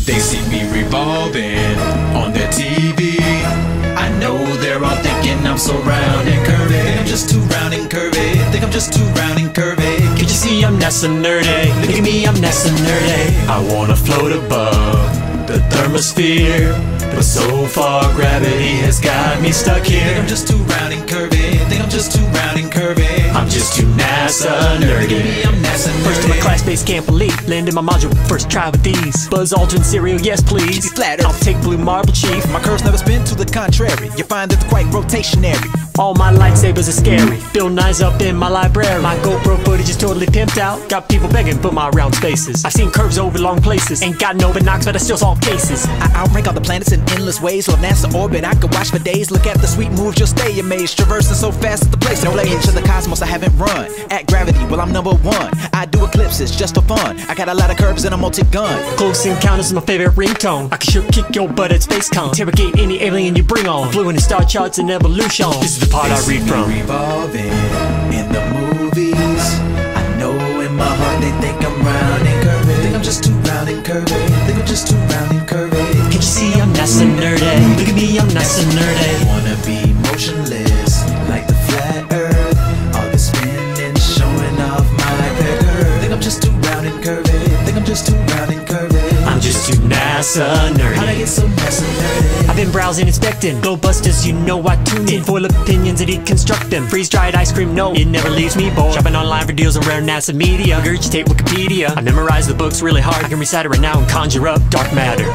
They see me revolving on their TV. I know they're all thinking I'm so round and curvy. Think I'm just too round and curvy. Think I'm just too round and curvy. Can't you see I'm not so nerdy? Look at me, I'm not so nerdy. I wanna float above the thermosphere, but so far gravity has got me stuck here. Think I'm just too round and curvy. Think I'm just too round and curvy. I'm just too NASA nerdy. I'm NASA nerdy. First to my class base camp elite. Landed my module, first try with these. Buzz Aldrin cereal, yes please. Keep it flattered. I'll take blue marble chief. My curves never spin to the contrary. You find it's quite rotationary. All my lightsabers are scary. Bill Nye's up in my library. My GoPro footage is totally pimped out. Got people begging for my round spaces. I've seen curves over long places. Ain't got no Knox, but I still solve cases. I outrank all the planets in endless ways. Love NASA orbit, I could watch for days. Look at the sweet moves, you'll stay amazed. Traversing so fast at the place of play. Into the cosmos I haven't run. At gravity, well I'm number one. I do eclipses just for fun. I got a lot of curves and a multi-gun. Close Encounters is my favorite ringtone. I can sure kick your butt at SpaceCon. Interrogate any alien you bring on. Fluent in star charts and evolution. This is the part I read from. Revolving in the movies. I know in my heart they think I'm round and curvy. Think I'm just too round and curvy. Think I'm just too round and curvy. Can't you see I'm not so nerdy? Look at me, I'm not so nerdy. Wanna be motionless like the flat earth. All this spinning showing off my curve. Think I'm just too round and curvy. Think I'm just too round and curvy. I'm just too NASA nerdy. How'd I get so NASA nerdy? I've been browsing, inspecting Globebusters, you know I tune in. Full opinions and deconstruct them. Freeze-dried ice cream, no, it never leaves me bored. Shopping online for deals on rare NASA media. Regurgitate Wikipedia. I memorize the books really hard. I can recite it right now and conjure up dark matter.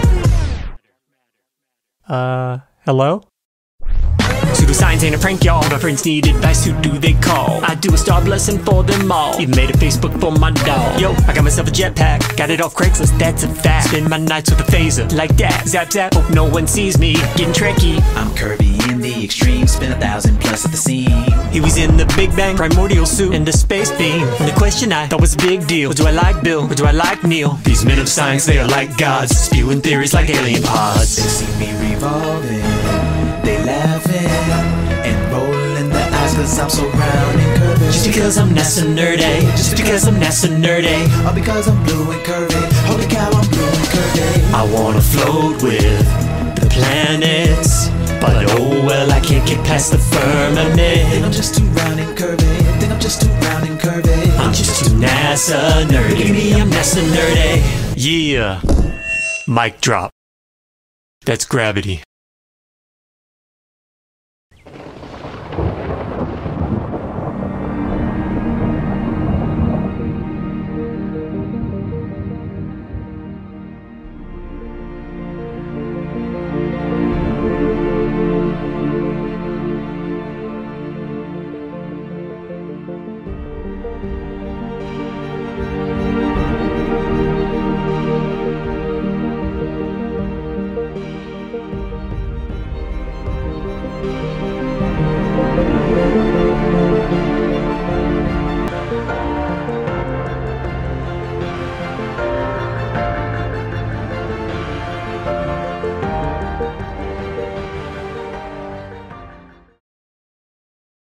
Hello? Pseudoscience ain't a prank, y'all. My friends need advice, who do they call? I do a star blessing for them all. Even made a Facebook for my dog. Yo, I got myself a jetpack. Got it off Craigslist, that's a fact. Spend my nights with a phaser, like that. Zap zap, hope no one sees me. Getting tricky. I'm curvy in the extreme. Spin 1,000 plus at the seam. He was in the Big Bang primordial suit and a space beam. And the question I thought was a big deal: do I like Bill or do I like Neil? These men of science, they are like gods, spewing theories like alien pods. They see me revolving, they laughing and rolling their eyes cause I'm so round and curvy. Just because I'm NASA nerdy. Just because I'm NASA nerdy. Or because I'm blue and curvy. Holy cow, I'm blue and curvy. I wanna float with the planets, but oh well, I can't get past the firmament. Think I'm just too round and curvy. Think I'm just too round and curvy. I'm just too NASA nerdy. Look at me, I'm NASA nerdy. Yeah. Mic drop. That's gravity.